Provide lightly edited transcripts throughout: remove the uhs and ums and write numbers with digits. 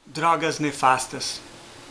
Drogas nefastas.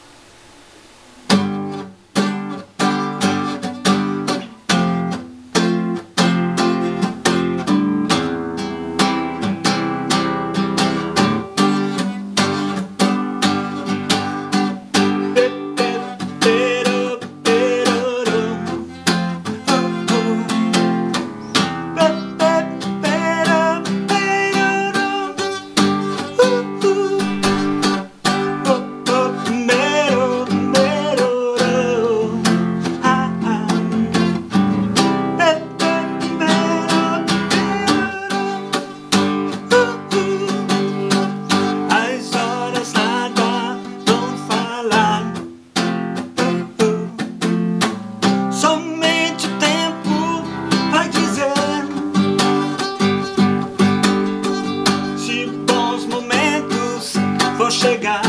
Chegar.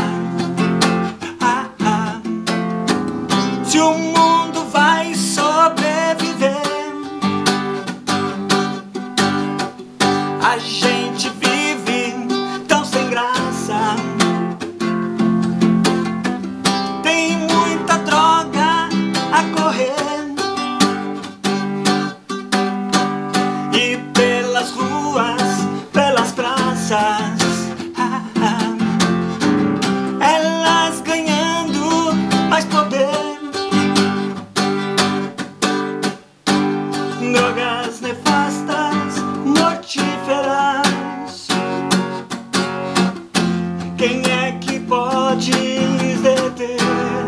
Se o mundo vai sobreviver, a gente vive tão sem graça. Tem muita droga a correr, e pelas ruas, pelas praças, elas ganhando mais poder. Drogas nefastas, mortíferas. Quem é que pode lhes deter?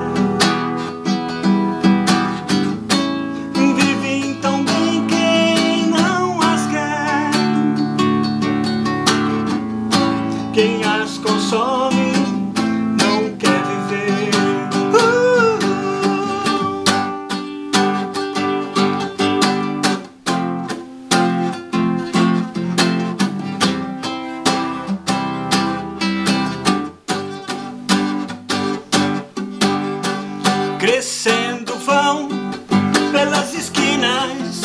Vivem tão bem quem não as quer. Quem as consome crescendo vão pelas esquinas,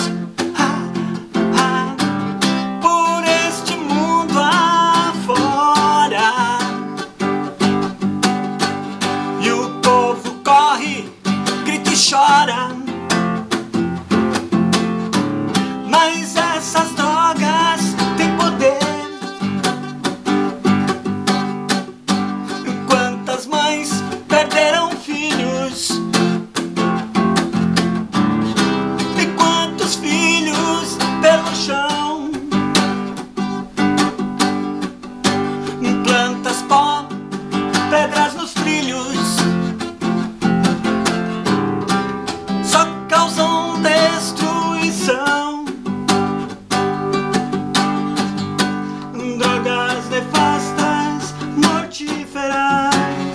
por este mundo afora, e o povo corre, grita e chora. Mas essas drogas têm poder. Quantas mães perderam filhos? E quantos filhos pelo chão? Plantas, pó, pedras nos trilhos, só causam destruição. Drogas nefastas, mortíferas.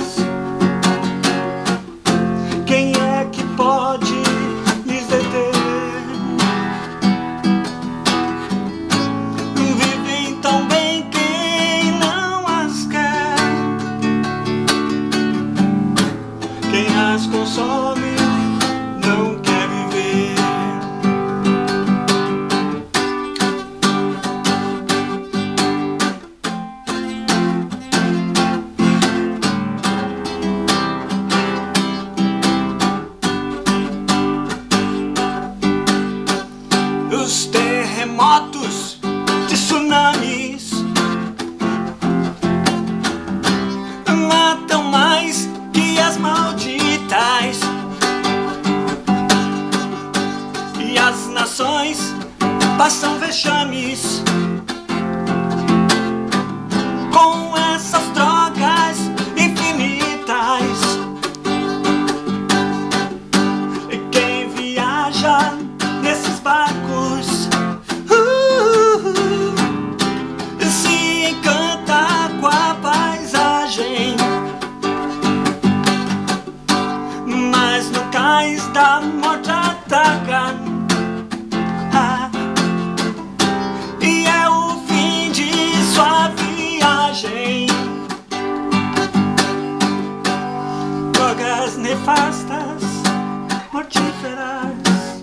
Quem é que pode lhes deter? Vivem tão bem quem não as quer. Quem as consome não quer viver. Os terremotos, tsunamis, matam mais que as malditas, e as nações passam vexames com essas drogas infinitas. E quem viaja nesses barcos se encanta com a paisagem, mas no cais da morte ataca, e é o fim de sua viagem. Drogas nefastas, mortíferas.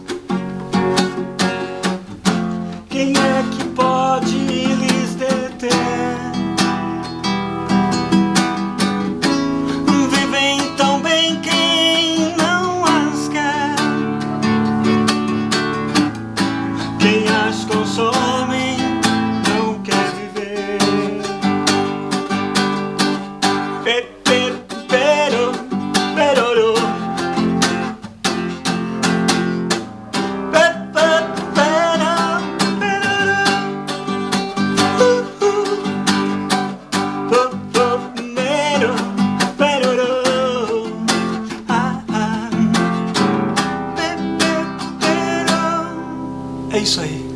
Quem é que pode lhes deter? É isso aí.